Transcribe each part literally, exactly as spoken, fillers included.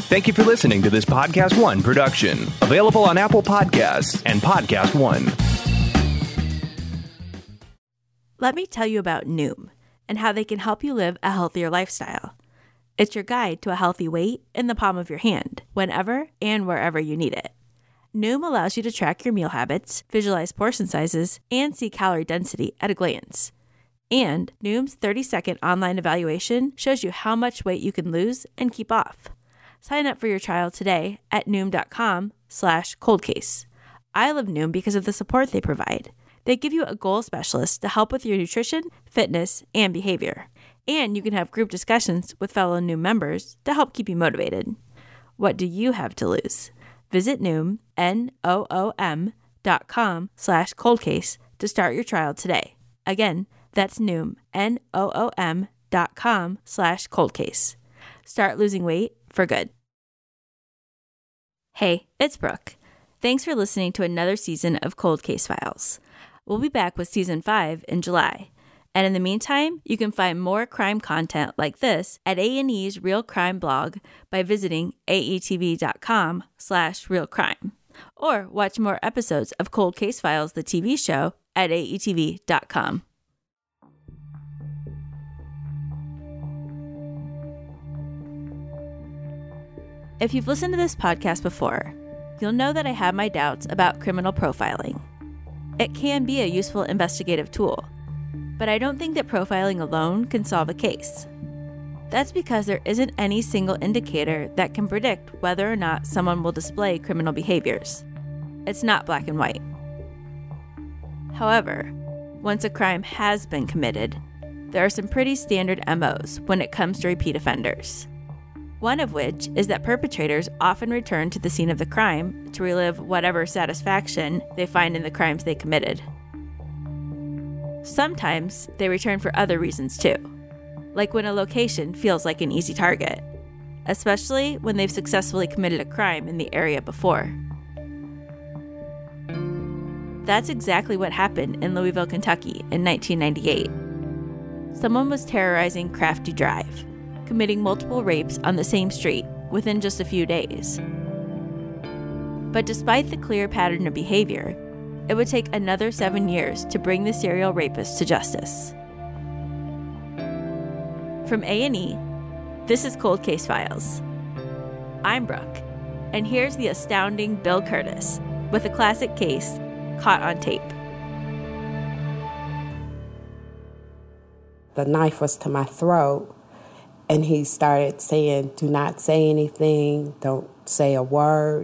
Thank you for listening to this Podcast One production. Available on Apple Podcasts and Podcast One. Let me tell you about Noom and how they can help you live a healthier lifestyle. It's your guide to a healthy weight in the palm of your hand, whenever and wherever you need it. Noom allows you to track your meal habits, visualize portion sizes, and see calorie density at a glance. And Noom's thirty-second online evaluation shows you how much weight you can lose and keep off. Sign up for your trial today at noom.com slash coldcase. I love Noom because of the support they provide. They give you a goal specialist to help with your nutrition, fitness, and behavior. And you can have group discussions with fellow Noom members to help keep you motivated. What do you have to lose? Visit Noom, N O O M dot com slash coldcase to start your trial today. Again, that's Noom, N O O M dot com slash coldcase. Start losing weight for good. Hey, it's Brooke. Thanks for listening to another season of Cold Case Files. We'll be back with season five in July. And in the meantime, you can find more crime content like this at A and E's Real Crime blog by visiting aetv.com slash real crime. Or watch more episodes of Cold Case Files, the T V show, at A E T V dot com. If you've listened to this podcast before, you'll know that I have my doubts about criminal profiling. It can be a useful investigative tool, but I don't think that profiling alone can solve a case. That's because there isn't any single indicator that can predict whether or not someone will display criminal behaviors. It's not black and white. However, once a crime has been committed, there are some pretty standard M Os when it comes to repeat offenders. One of which is that perpetrators often return to the scene of the crime to relive whatever satisfaction they find in the crimes they committed. Sometimes they return for other reasons too, like when a location feels like an easy target, especially when they've successfully committed a crime in the area before. That's exactly what happened in Louisville, Kentucky in nineteen ninety-eight. Someone was terrorizing Crafty Drive, committing multiple rapes on the same street within just a few days. But despite the clear pattern of behavior, it would take another seven years to bring the serial rapist to justice. From A and E, this is Cold Case Files. I'm Brooke, and here's the astounding Bill Curtis with a classic case caught on tape. The knife was to my throat. And he started saying, do not say anything, don't say a word.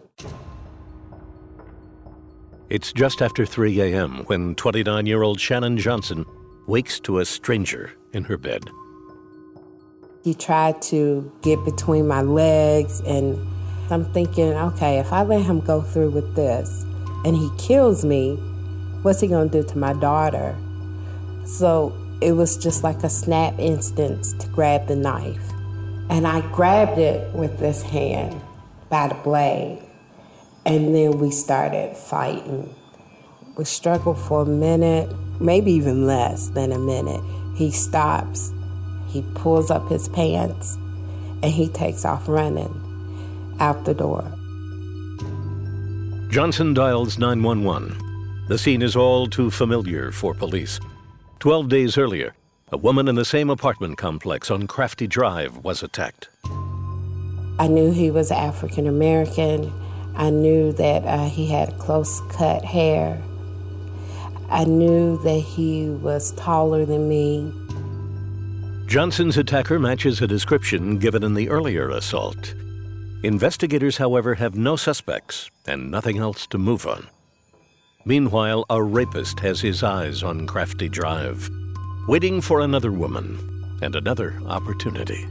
It's just after three a.m. when twenty-nine-year-old Shannon Johnson wakes to a stranger in her bed. He tried to get between my legs, and I'm thinking, okay, if I let him go through with this and he kills me, what's he gonna do to my daughter? So it was just like a snap instance to grab the knife. And I grabbed it with this hand by the blade. And then we started fighting. We struggled for a minute, maybe even less than a minute. He stops, he pulls up his pants, and he takes off running out the door. Johnson dials nine one one. The scene is all too familiar for police. Twelve days earlier, a woman in the same apartment complex on Crafty Drive was attacked. I knew he was African American. I knew that uh, he had close-cut hair. I knew that he was taller than me. Johnson's attacker matches a description given in the earlier assault. Investigators, however, have no suspects and nothing else to move on. Meanwhile, a rapist has his eyes on Crafty Drive, waiting for another woman and another opportunity.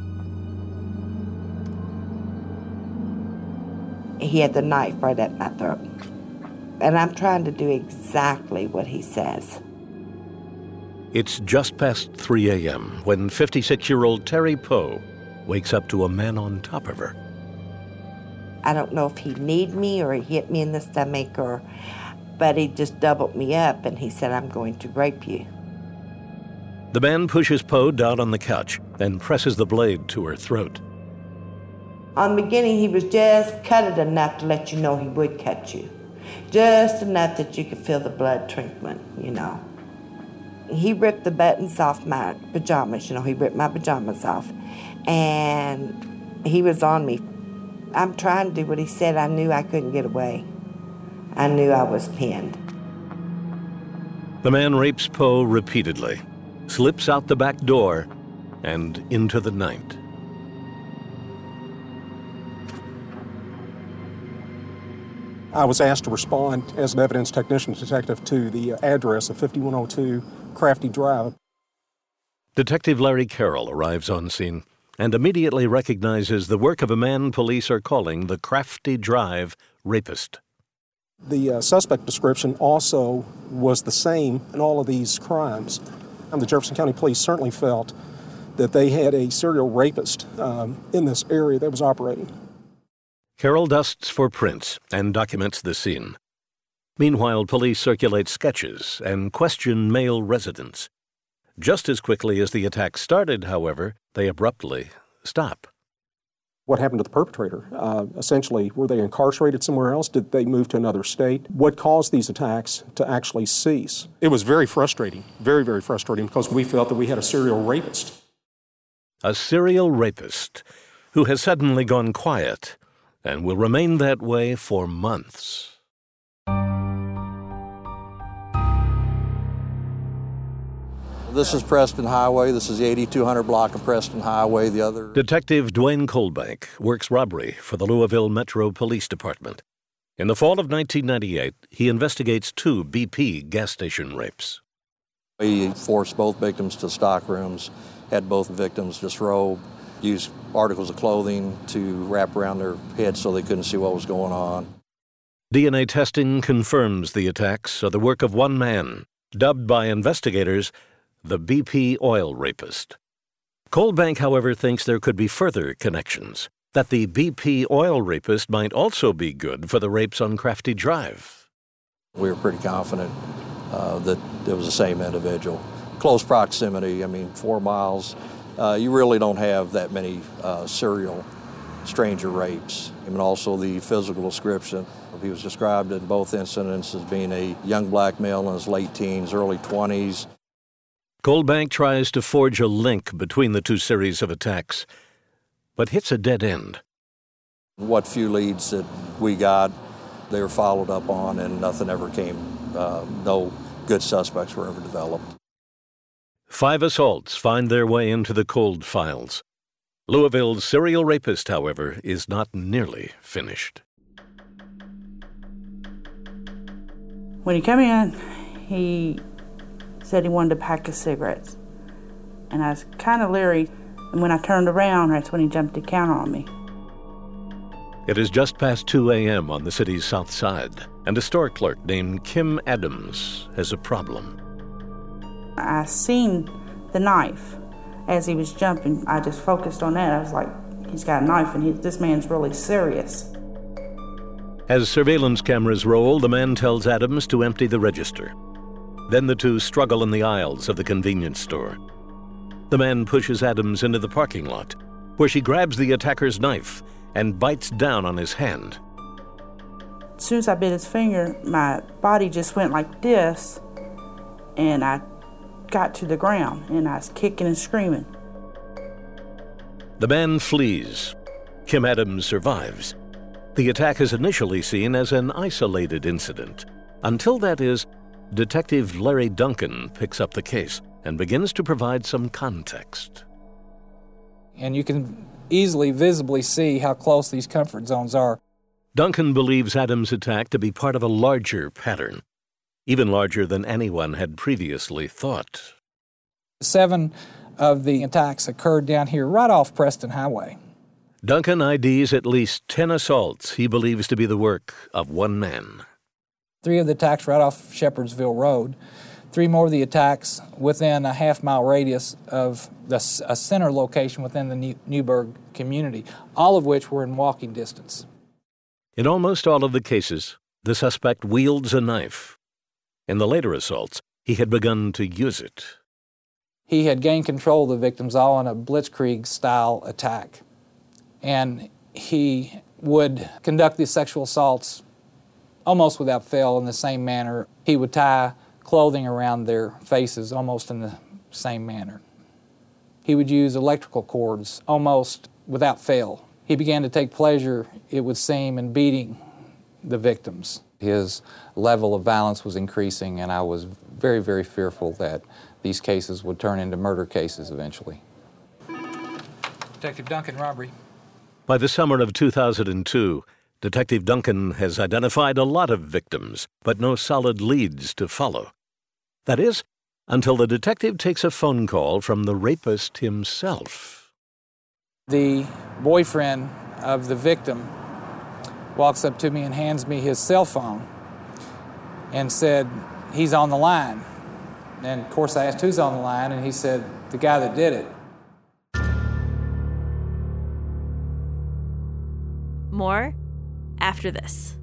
He had the knife right at my throat. And I'm trying to do exactly what he says. It's just past three a.m. when fifty-six-year-old Terry Poe wakes up to a man on top of her. I don't know if he kneed me or he hit me in the stomach, or, but he just doubled me up and he said, I'm going to rape you. The man pushes Poe down on the couch and presses the blade to her throat. On the beginning, he was just cut it enough to let you know he would cut you. Just enough that you could feel the blood trickling, you know. He ripped the buttons off my pajamas, you know, he ripped my pajamas off. And he was on me. I'm trying to do what he said. I knew I couldn't get away. I knew I was pinned. The man rapes Poe repeatedly, slips out the back door, and into the night. I was asked to respond as an evidence technician detective to the address of fifty-one oh two Crafty Drive. Detective Larry Carroll arrives on scene and immediately recognizes the work of a man police are calling the Crafty Drive rapist. The uh, suspect description also was the same in all of these crimes. And the Jefferson County Police certainly felt that they had a serial rapist um, in this area that was operating. Carroll dusts for prints and documents the scene. Meanwhile, police circulate sketches and question male residents. Just as quickly as the attack started, however, they abruptly stop. What happened to the perpetrator? Uh, essentially, were they incarcerated somewhere else? Did they move to another state? What caused these attacks to actually cease? It was very frustrating, very, very frustrating, because we felt that we had a serial rapist. A serial rapist who has suddenly gone quiet and will remain that way for months. This is Preston Highway. This is the eighty-two hundred block of Preston Highway. The other... Detective Dwayne Colbank works robbery for the Louisville Metro Police Department. In the fall of nineteen ninety-eight, he investigates two B P gas station rapes. He forced both victims to stock rooms, had both victims disrobe, used articles of clothing to wrap around their heads so they couldn't see what was going on. D N A testing confirms the attacks are the work of one man, dubbed by investigators the B P oil rapist. Colbank, however, thinks there could be further connections, that the B P oil rapist might also be good for the rapes on Crafty Drive. We were pretty confident uh, that it was the same individual. Close proximity, I mean, four miles. Uh, you really don't have that many uh, serial stranger rapes. And also the physical description. He was described in both incidents as being a young black male in his late teens, early twenties. Colbank tries to forge a link between the two series of attacks, but hits a dead end. What few leads that we got, they were followed up on, and nothing ever came. Uh, no good suspects were ever developed. Five assaults find their way into the cold files. Louisville's serial rapist, however, is not nearly finished. When he came in, he said he wanted a pack of cigarettes. And I was kind of leery, and when I turned around, that's when he jumped the counter on me. It is just past two a.m. on the city's south side, and a store clerk named Kim Adams has a problem. I seen the knife as he was jumping. I just focused on that. I was like, he's got a knife, and he, this man's really serious. As surveillance cameras roll, the man tells Adams to empty the register. Then the two struggle in the aisles of the convenience store. The man pushes Adams into the parking lot, where she grabs the attacker's knife and bites down on his hand. As soon as I bit his finger, my body just went like this, and I got to the ground, and I was kicking and screaming. The man flees. Kim Adams survives. The attack is initially seen as an isolated incident. Until, that is, Detective Larry Duncan picks up the case and begins to provide some context. And you can easily, visibly see how close these comfort zones are. Duncan believes Adams' attack to be part of a larger pattern, even larger than anyone had previously thought. Seven of the attacks occurred down here right off Preston Highway. Duncan I Ds at least ten assaults he believes to be the work of one man. Three of the attacks right off Shepherdsville Road. Three more of the attacks within a half-mile radius of the, a center location within the New, Newburgh community, all of which were in walking distance. In almost all of the cases, the suspect wields a knife. In the later assaults, he had begun to use it. He had gained control of the victims all in a blitzkrieg-style attack. And he would conduct these sexual assaults almost without fail in the same manner. He would tie clothing around their faces almost in the same manner. He would use electrical cords almost without fail. He began to take pleasure, it would seem, in beating the victims. His level of violence was increasing, and I was very, very fearful that these cases would turn into murder cases eventually. Detective Duncan, robbery. By the summer of two thousand two, Detective Duncan has identified a lot of victims, but no solid leads to follow. That is, until the detective takes a phone call from the rapist himself. The boyfriend of the victim walks up to me and hands me his cell phone and said, he's on the line. And, of course, I asked who's on the line, and he said, the guy that did it. More after this.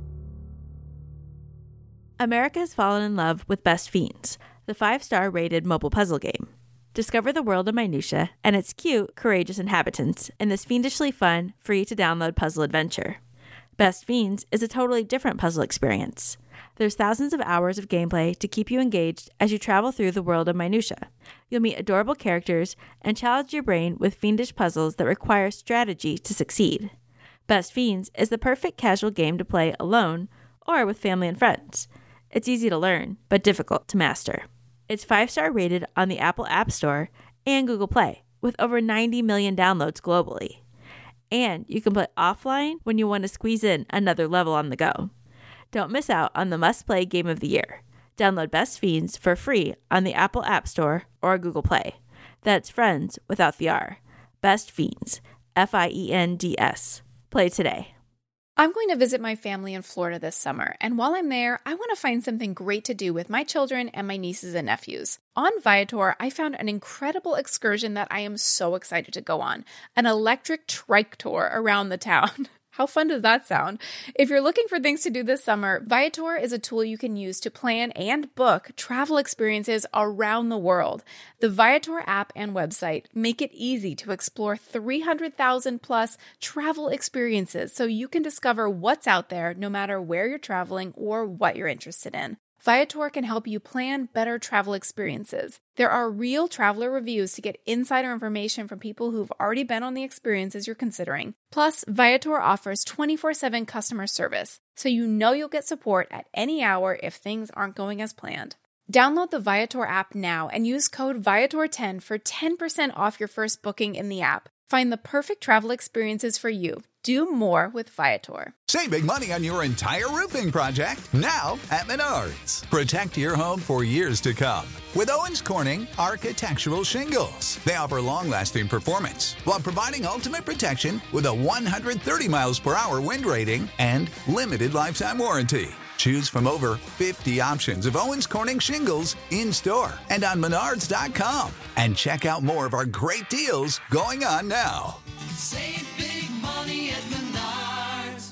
America has fallen in love with Best Fiends, the five-star rated mobile puzzle game. Discover the world of Minutia and its cute, courageous inhabitants in this fiendishly fun, free-to-download puzzle adventure. Best Fiends is a totally different puzzle experience. There's thousands of hours of gameplay to keep you engaged as you travel through the world of Minutia. You'll meet adorable characters and challenge your brain with fiendish puzzles that require strategy to succeed. Best Fiends is the perfect casual game to play alone or with family and friends. It's easy to learn, but difficult to master. It's five-star rated on the Apple App Store and Google Play, with over ninety million downloads globally. And you can play offline when you want to squeeze in another level on the go. Don't miss out on the must-play game of the year. Download Best Fiends for free on the Apple App Store or Google Play. That's friends without the R. Best Fiends. F I E N D S. Play today. I'm going to visit my family in Florida this summer, and while I'm there, I want to find something great to do with my children and my nieces and nephews. On Viator, I found an incredible excursion that I am so excited to go on, an electric trike tour around the town. How fun does that sound? If you're looking for things to do this summer, Viator is a tool you can use to plan and book travel experiences around the world. The Viator app and website make it easy to explore three hundred thousand plus travel experiences so you can discover what's out there no matter where you're traveling or what you're interested in. Viator can help you plan better travel experiences. There are real traveler reviews to get insider information from people who've already been on the experiences you're considering. Plus, Viator offers twenty-four seven customer service, so you know you'll get support at any hour if things aren't going as planned. Download the Viator app now and use code Viator ten for ten percent off your first booking in the app. Find the perfect travel experiences for you. Do more with Viator. Save big money on your entire roofing project now at Menards. Protect your home for years to come with Owens Corning Architectural Shingles. They offer long-lasting performance while providing ultimate protection with a one hundred thirty miles per hour wind rating and limited lifetime warranty. Choose from over fifty options of Owens Corning shingles in-store and on Menards dot com. And check out more of our great deals going on now. Save big money at Menards.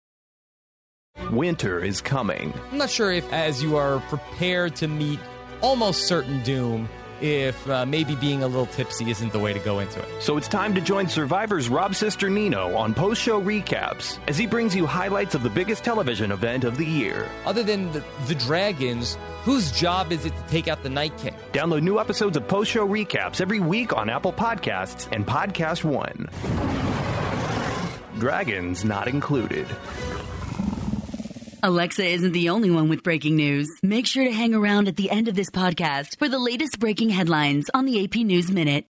Winter is coming. I'm not sure if, as you are prepared to meet almost certain doom, if uh, maybe being a little tipsy isn't the way to go into it. So it's time to join Survivor's Rob Cisternino on post-show recaps as he brings you highlights of the biggest television event of the year. Other than the, the dragons, whose job is it to take out the Night King? Download new episodes of post-show recaps every week on Apple Podcasts and Podcast One. Dragons not included. Alexa isn't the only one with breaking news. Make sure to hang around at the end of this podcast for the latest breaking headlines on the A P News Minute.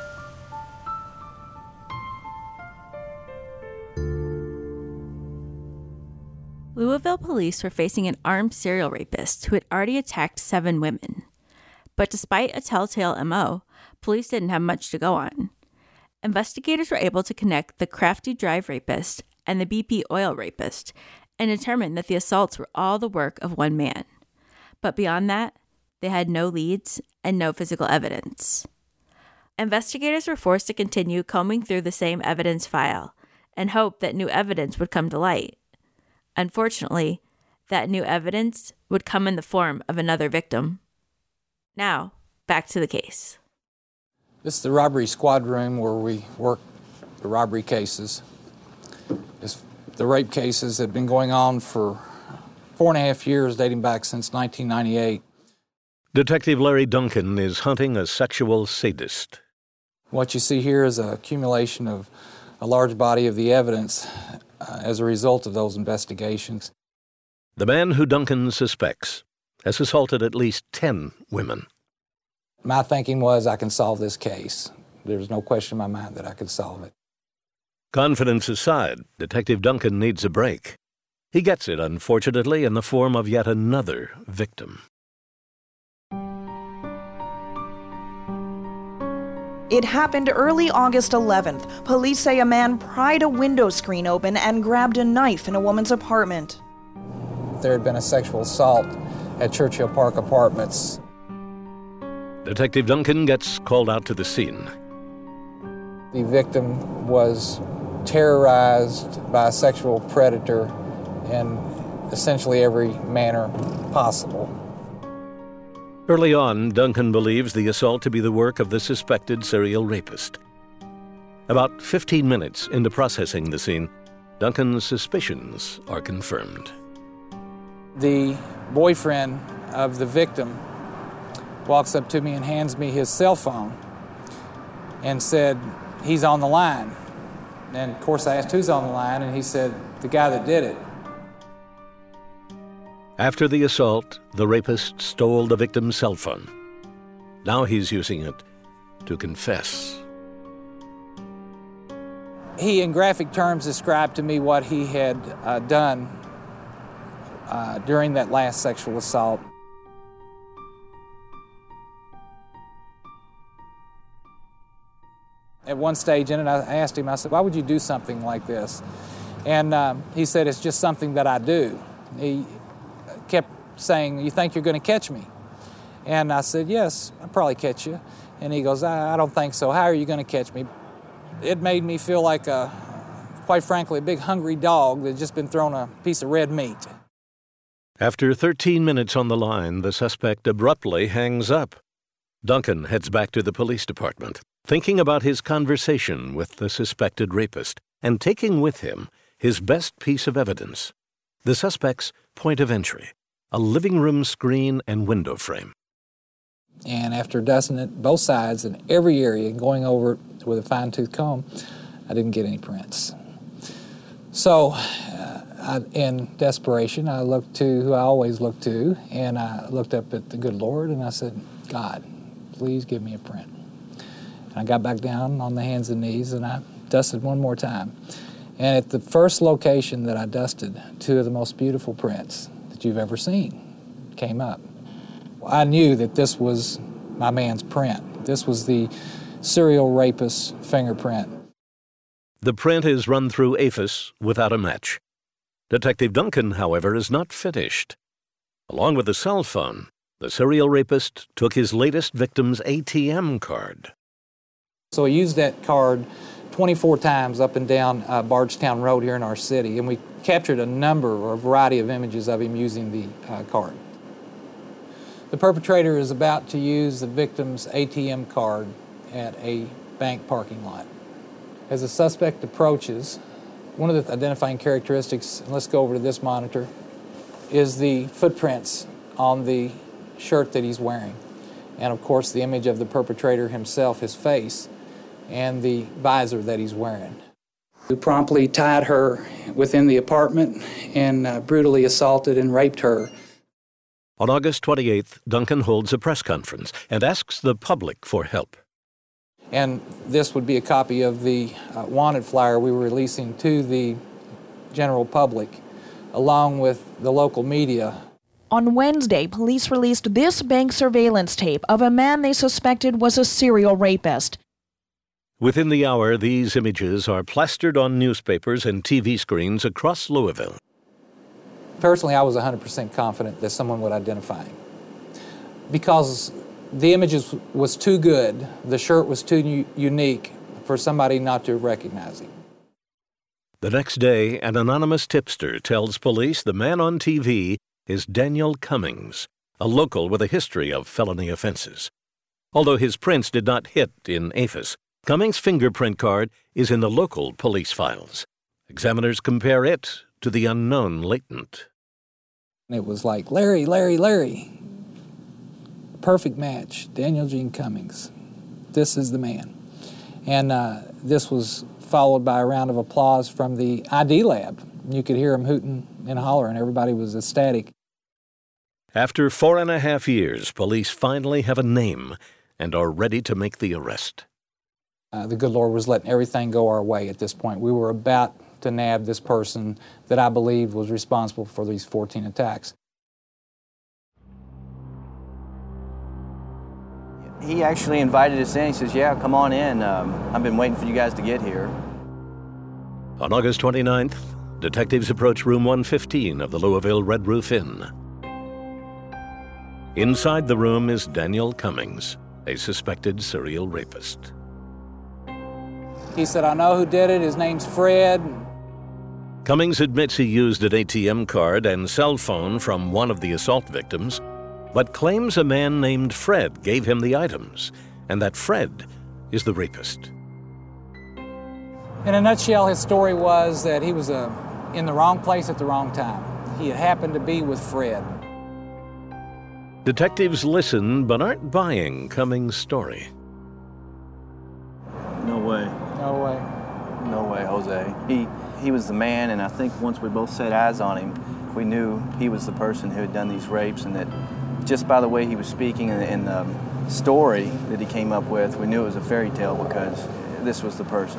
Louisville police were facing an armed serial rapist who had already attacked seven women. But despite a telltale M O, police didn't have much to go on. Investigators were able to connect the Crafty Drive rapist and the B P Oil rapist and determined that the assaults were all the work of one man. But beyond that, they had no leads and no physical evidence. Investigators were forced to continue combing through the same evidence file and hope that new evidence would come to light. Unfortunately, that new evidence would come in the form of another victim. Now, back to the case. This is the robbery squad room where we work the robbery cases. This, the rape cases had been going on for four and a half years, dating back since nineteen ninety-eight. Detective Larry Duncan is hunting a sexual sadist. What you see here is an accumulation of a large body of the evidence uh, as a result of those investigations. The man who Duncan suspects has assaulted at least ten women. My thinking was I can solve this case. There was no question in my mind that I could solve it. Confidence aside, Detective Duncan needs a break. He gets it, unfortunately, in the form of yet another victim. It happened early August eleventh. Police say a man pried a window screen open and grabbed a knife in a woman's apartment. There had been a sexual assault at Churchill Park Apartments. Detective Duncan gets called out to the scene. The victim was terrorized by a sexual predator in essentially every manner possible. Early on, Duncan believes the assault to be the work of the suspected serial rapist. About fifteen minutes into processing the scene, Duncan's suspicions are confirmed. The boyfriend of the victim walks up to me and hands me his cell phone and said, "He's on the line." And of course I asked who's on the line, and he said, "The guy that did it." After the assault, the rapist stole the victim's cell phone. Now he's using it to confess. He, in graphic terms, described to me what he had uh, done uh, during that last sexual assault. At one stage in it, I asked him, I said, "Why would you do something like this?" And um, he said, "It's just something that I do." He kept saying, "You think you're going to catch me?" And I said, "Yes, I'll probably catch you." And he goes, I, I don't think so. How are you going to catch me?" It made me feel like, a, quite frankly, a big hungry dog that had just been thrown a piece of red meat. After thirteen minutes on the line, the suspect abruptly hangs up. Duncan heads back to the police department, thinking about his conversation with the suspected rapist and taking with him his best piece of evidence, the suspect's point of entry, a living room screen and window frame. And after dusting it both sides in every area and going over it with a fine-tooth comb, I didn't get any prints. So, uh, I, in desperation, I looked to who I always look to, and I looked up at the good Lord, and I said, "God, please give me a print." And I got back down on the hands and knees, and I dusted one more time. And at the first location that I dusted, two of the most beautiful prints that you've ever seen came up. I knew that this was my man's print. This was the serial rapist's fingerprint. The print is run through AFIS without a match. Detective Duncan, however, is not finished. Along with the cell phone, the serial rapist took his latest victim's A T M card. So he used that card twenty-four times up and down uh, Bardstown Road here in our city, and we captured a number or a variety of images of him using the uh, card. The perpetrator is about to use the victim's A T M card at a bank parking lot. As the suspect approaches, one of the identifying characteristics, and let's go over to this monitor, is the footprints on the shirt that he's wearing. And of course the image of the perpetrator himself, his face, and the visor that he's wearing. We promptly tied her within the apartment and uh, brutally assaulted and raped her. On August twenty-eighth, Duncan holds a press conference and asks the public for help. And this would be a copy of the uh, wanted flyer we were releasing to the general public, along with the local media. On Wednesday, police released this bank surveillance tape of a man they suspected was a serial rapist. Within the hour, these images are plastered on newspapers and T V screens across Louisville. Personally, I was one hundred percent confident that someone would identify him, because the images was too good, the shirt was too u- unique for somebody not to recognize him. The next day, an anonymous tipster tells police the man on T V is Daniel Cummings, a local with a history of felony offenses. Although his prints did not hit in AFIS, Cummings' fingerprint card is in the local police files. Examiners compare it to the unknown latent. It was like, Larry, Larry, Larry. Perfect match. Daniel Gene Cummings. This is the man. And uh, this was followed by a round of applause from the I D lab. You could hear them hooting and hollering. Everybody was ecstatic. After four and a half years, police finally have a name and are ready to make the arrest. Uh, the good Lord was letting everything go our way at this point. We were about to nab this person that I believe was responsible for these fourteen attacks. He actually invited us in. He says, yeah, come on in. Um, I've been waiting for you guys to get here. On August twenty-ninth, detectives approach room one fifteen of the Louisville Red Roof Inn. Inside the room is Daniel Cummings, a suspected serial rapist. He said, I know who did it. His name's Fred. Cummings admits he used an A T M card and cell phone from one of the assault victims, but claims a man named Fred gave him the items, and that Fred is the rapist. In a nutshell, his story was that he was uh, in the wrong place at the wrong time. He had happened to be with Fred. Detectives listen but aren't buying Cummings' story. No way. No way. No way, Jose. He he was the man, and I think once we both set eyes on him, we knew he was the person who had done these rapes, and that just by the way he was speaking and, and the story that he came up with, we knew it was a fairy tale because this was the person.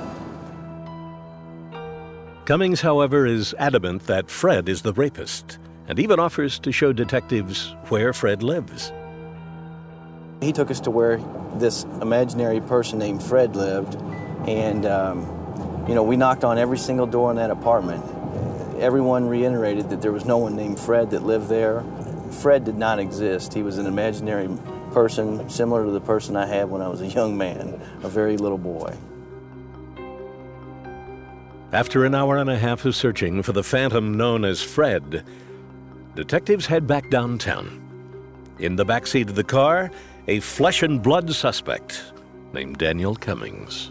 Cummings, however, is adamant that Fred is the rapist, and even offers to show detectives where Fred lives. He took us to where this imaginary person named Fred lived, and um, you know, we knocked on every single door in that apartment. Everyone reiterated that there was no one named Fred that lived there. Fred did not exist. He was an imaginary person similar to the person I had when I was a young man, a very little boy. After an hour and a half of searching for the phantom known as Fred, detectives head back downtown. In the backseat of the car, a flesh and blood suspect named Daniel Cummings.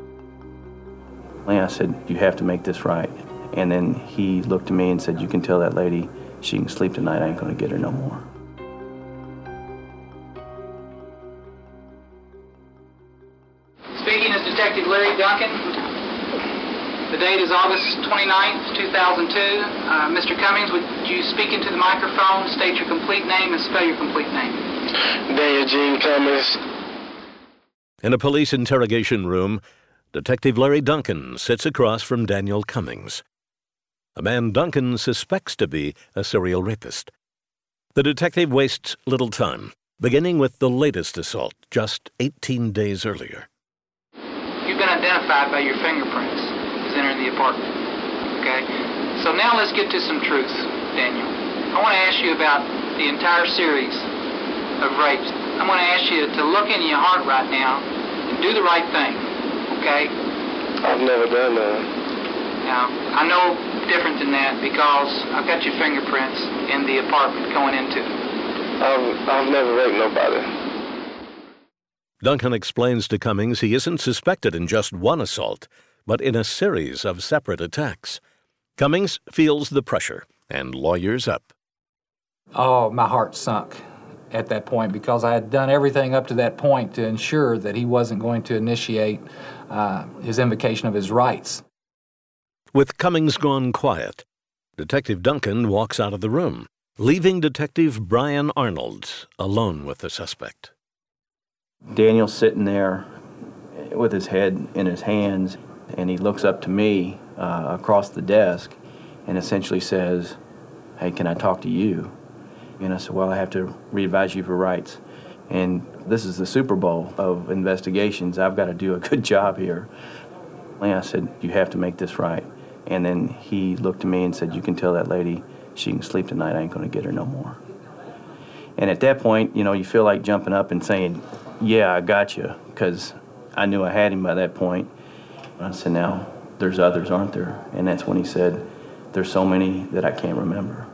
I said, you have to make this right. And then he looked at me and said, you can tell that lady she can sleep tonight. I ain't gonna get her no more. Speaking is Detective Larry Duncan. The date is August twenty-ninth, two thousand two. Uh, Mister Cummings, would you speak into the microphone, state your complete name, and spell your complete name? Daniel Gene Cummings. In a police interrogation room, Detective Larry Duncan sits across from Daniel Cummings, a man Duncan suspects to be a serial rapist. The detective wastes little time, beginning with the latest assault just eighteen days earlier. You've been identified by your fingerprints as entering the apartment, okay? So now let's get to some truth, Daniel. I want to ask you about the entire series of rapes. I'm going to ask you to look into your heart right now and do the right thing, okay? I've never done that. Now, I know different than that because I've got your fingerprints in the apartment going into it. I've, I've never raped nobody. Duncan explains to Cummings he isn't suspected in just one assault, but in a series of separate attacks. Cummings feels the pressure and lawyers up. Oh, my heart sunk at that point because I had done everything up to that point to ensure that he wasn't going to initiate uh, his invocation of his rights. With Cummings gone quiet, Detective Duncan walks out of the room, leaving Detective Brian Arnold alone with the suspect. Daniel's sitting there with his head in his hands, and he looks up to me uh, across the desk and essentially says, hey, can I talk to you? And I said, well, I have to re-advise you for rights. And this is the Super Bowl of investigations. I've got to do a good job here. And I said, you have to make this right. And then he looked at me and said, you can tell that lady she can sleep tonight. I ain't going to get her no more. And at that point, you know, you feel like jumping up and saying, yeah, I got you, because I knew I had him by that point. And I said, now, there's others, aren't there? And that's when he said, there's so many that I can't remember.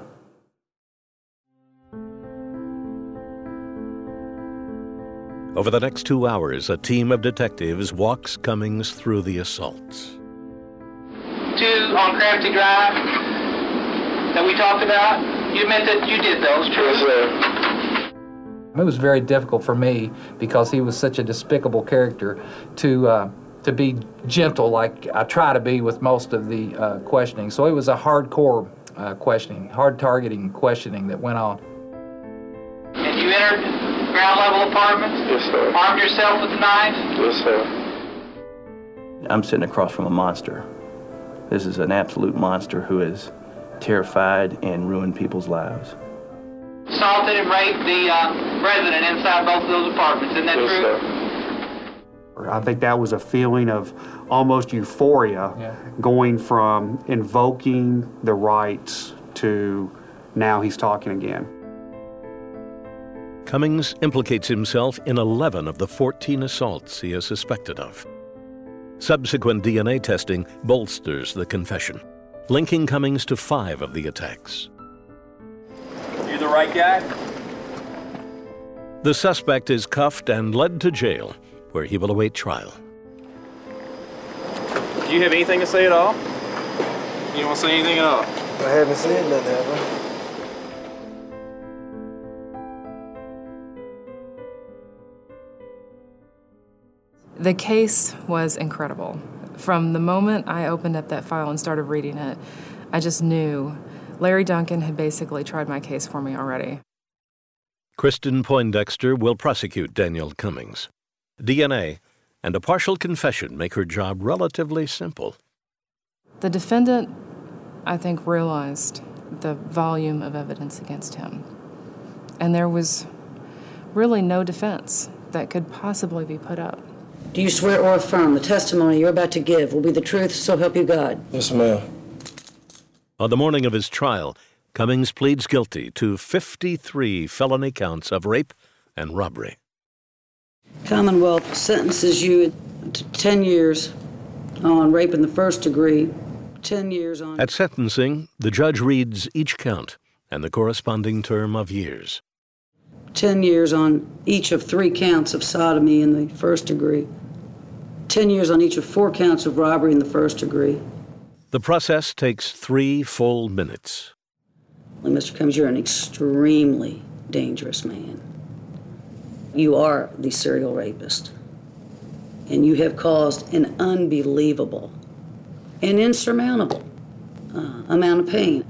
Over the next two hours, a team of detectives walks Cummings through the assaults. two on Crafty Drive that we talked about? You admit that you did those, true? Yes, sir. It was very difficult for me because he was such a despicable character to uh, to be gentle like I try to be with most of the uh, questioning. So it was a hardcore uh, questioning, hard targeting questioning that went on. And you entered ground level apartments? Yes, sir. Armed yourself with a knife? Yes, sir. I'm sitting across from a monster. This is an absolute monster who has terrified and ruined people's lives. Assaulted and raped the uh, resident inside both of those apartments, isn't that Yes, true? sir. I think that was a feeling of almost euphoria, Yeah. going from invoking the rights to now he's talking again. Cummings implicates himself in eleven of the fourteen assaults he is suspected of. Subsequent D N A testing bolsters the confession, linking Cummings to five of the attacks. You the right guy? The suspect is cuffed and led to jail, where he will await trial. Do you have anything to say at all? You don't want to say anything at all? I haven't said nothing, have I? The case was incredible. From the moment I opened up that file and started reading it, I just knew Larry Duncan had basically tried my case for me already. Kristen Poindexter will prosecute Daniel Cummings. D N A and a partial confession make her job relatively simple. The defendant, I think, realized the volume of evidence against him. And there was really no defense that could possibly be put up. Do you swear or affirm the testimony you're about to give will be the truth, so help you God? Yes, ma'am. On the morning of his trial, Cummings pleads guilty to fifty-three felony counts of rape and robbery. Commonwealth sentences you to ten years on rape in the first degree, ten years on... At sentencing, the judge reads each count and the corresponding term of years. ten years on each of three counts of sodomy in the first degree, ten years on each of four counts of robbery in the first degree. The process takes three full minutes. Well, Mister Cummings, you're an extremely dangerous man. You are the serial rapist, and you have caused an unbelievable and insurmountable uh, amount of pain.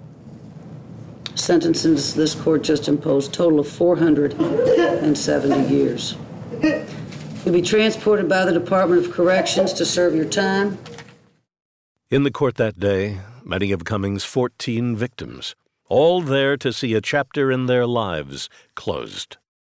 Sentences this court just imposed, total of four hundred seventy years. You'll be transported by the Department of Corrections to serve your time. In the court that day, many of Cummings' fourteen victims, all there to see a chapter in their lives closed.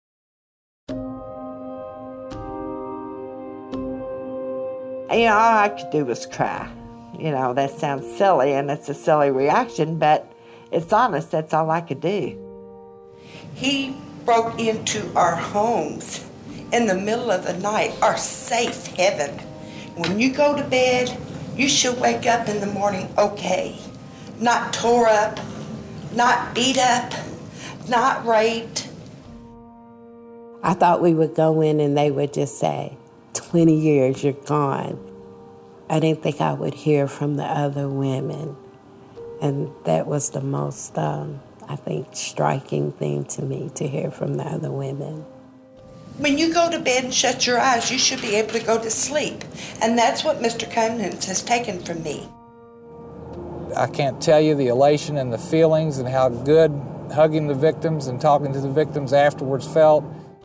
You know, all I could do was cry. You know, that sounds silly, and it's a silly reaction, but it's honest. That's all I could do. He broke into our homes in the middle of the night, our safe heaven. When you go to bed, you should wake up in the morning okay. Not tore up, not beat up, not raped. I thought we would go in and they would just say, twenty years, you're gone. I didn't think I would hear from the other women. And that was the most, um, I think, striking thing to me, to hear from the other women. When you go to bed and shut your eyes, you should be able to go to sleep. And that's what Mister Cummings has taken from me. I can't tell you the elation and the feelings and how good hugging the victims and talking to the victims afterwards felt.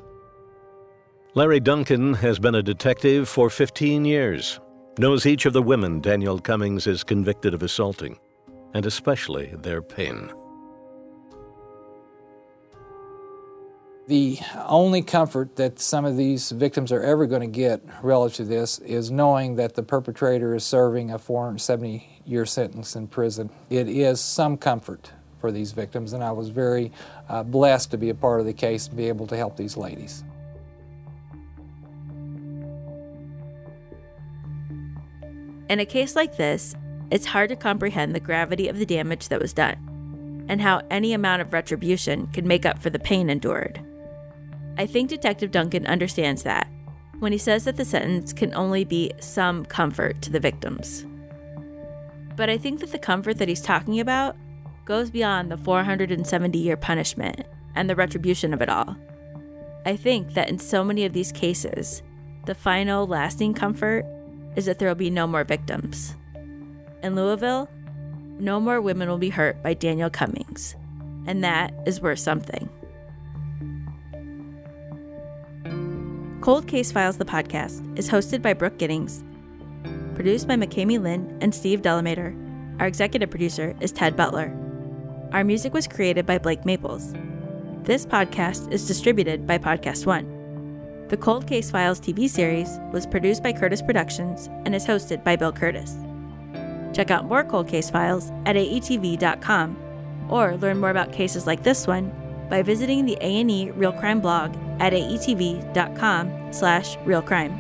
Larry Duncan has been a detective for fifteen years, knows each of the women Daniel Cummings is convicted of assaulting, and especially their pain. The only comfort that some of these victims are ever going to get relative to this is knowing that the perpetrator is serving a four hundred seventy year sentence in prison. It is some comfort for these victims, and I was very uh, blessed to be a part of the case and be able to help these ladies. In a case like this, it's hard to comprehend the gravity of the damage that was done, and how any amount of retribution could make up for the pain endured. I think Detective Duncan understands that when he says that the sentence can only be some comfort to the victims. But I think that the comfort that he's talking about goes beyond the four hundred seventy year punishment and the retribution of it all. I think that in so many of these cases, the final lasting comfort is that there will be no more victims. In Louisville, no more women will be hurt by Daniel Cummings, and that is worth something. Cold Case Files, the podcast, is hosted by Brooke Giddings, produced by McKamey Lynn and Steve Delamater. Our executive producer is Ted Butler. Our music was created by Blake Maples. This podcast is distributed by Podcast One. The Cold Case Files T V series was produced by Curtis Productions and is hosted by Bill Curtis. Check out more Cold Case Files at A E T V dot com or learn more about cases like this one by visiting the A and E Real Crime blog at A E T V dot com slash real crime.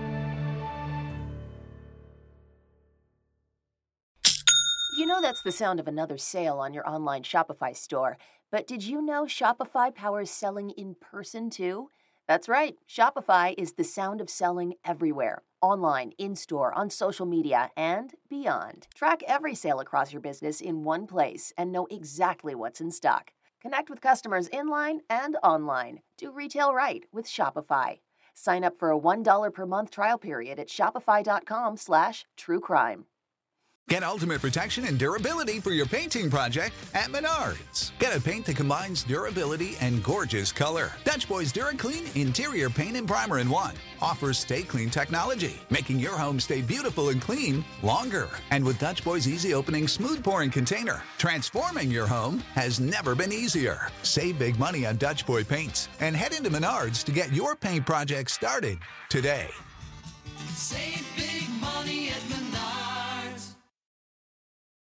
You know that's the sound of another sale on your online Shopify store, but did you know Shopify powers selling in person too? That's right. Shopify is the sound of selling everywhere. Online, in-store, on social media, and beyond. Track every sale across your business in one place and know exactly what's in stock. Connect with customers in-line and online. Do retail right with Shopify. Sign up for a one dollar per month trial period at shopify.com slash true crime. Get ultimate protection and durability for your painting project at Menards. Get a paint that combines durability and gorgeous color. Dutch Boys DuraClean Interior Paint and Primer in One offers Stay Clean technology, making your home stay beautiful and clean longer. And with Dutch Boys Easy Opening Smooth Pouring Container, transforming your home has never been easier. Save big money on Dutch Boy paints and head into Menards to get your paint project started today. Save big money